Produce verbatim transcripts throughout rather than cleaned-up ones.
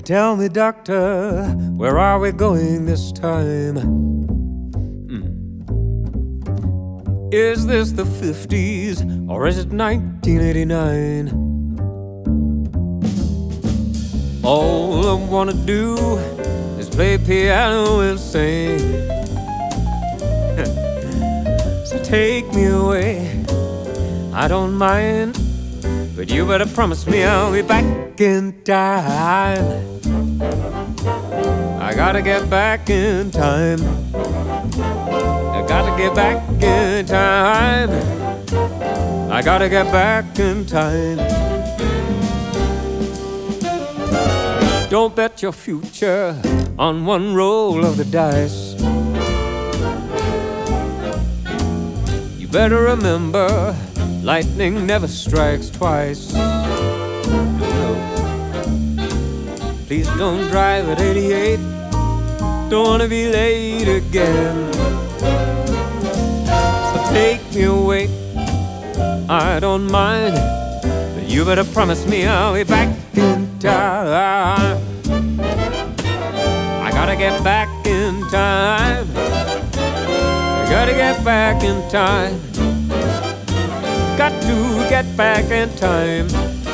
Tell me, doctor, where are we going this time? Mm. Is this the fifties or is it nineteen eighty-nine? All I wanna do is play piano and sing. So take me away, I don't mind, but you better promise me I'll be back in time. I gotta get back in time. I gotta get back in time. I gotta get back in time. Don't bet your future on one roll of the dice. You better remember, lightning never strikes twice. No. Please don't drive at eighty-eight. Don't wanna be late again. So take me away, I don't mind, but you better promise me I'll be back in time. I gotta get back in time. I gotta get back in time. Got to get back in time.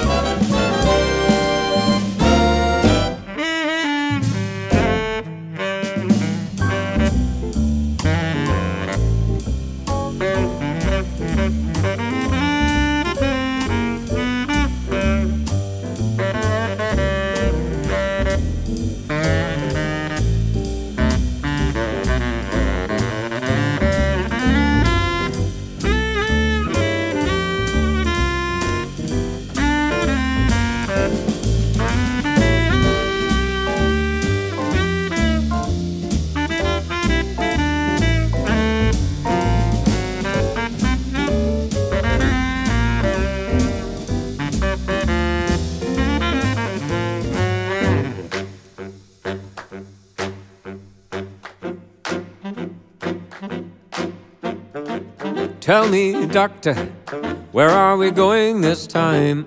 Tell me, doctor, where are we going this time?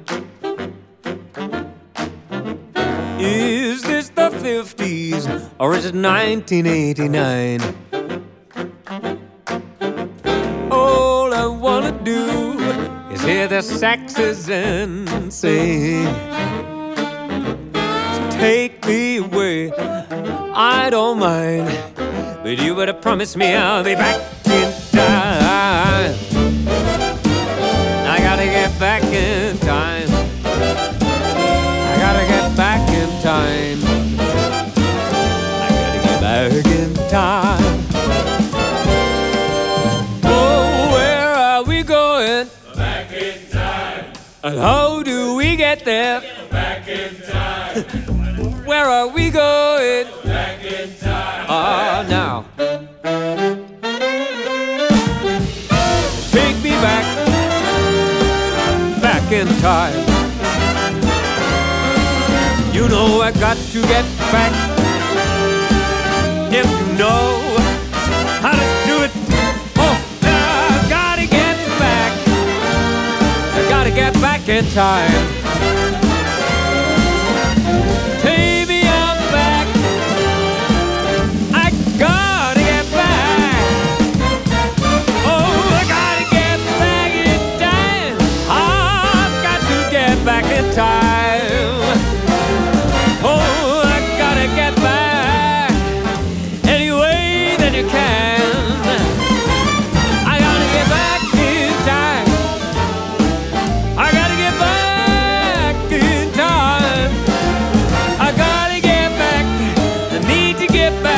Is this the fifties or is it nineteen eighty-nine? All I wanna do is hear the saxes and sing. So take me away, I don't mind, but you better promise me I'll be back in time. I gotta get back in time. I gotta get back in time. I gotta get back in time. Oh, where are we going? Back in time. And how do we get there? Back in time. Where are we going? Back in time. Ah, now. Take me back, back in time. You know I got to get back. If you know how to do it, oh, I gotta get back. I gotta get back in time. Take me out back. I gotta get back. Oh, I gotta get back in time. I've got to get back in time. Oh, I gotta get back any way that you can. I gotta get back in time. I gotta get back in time. I gotta get back. I need to get back.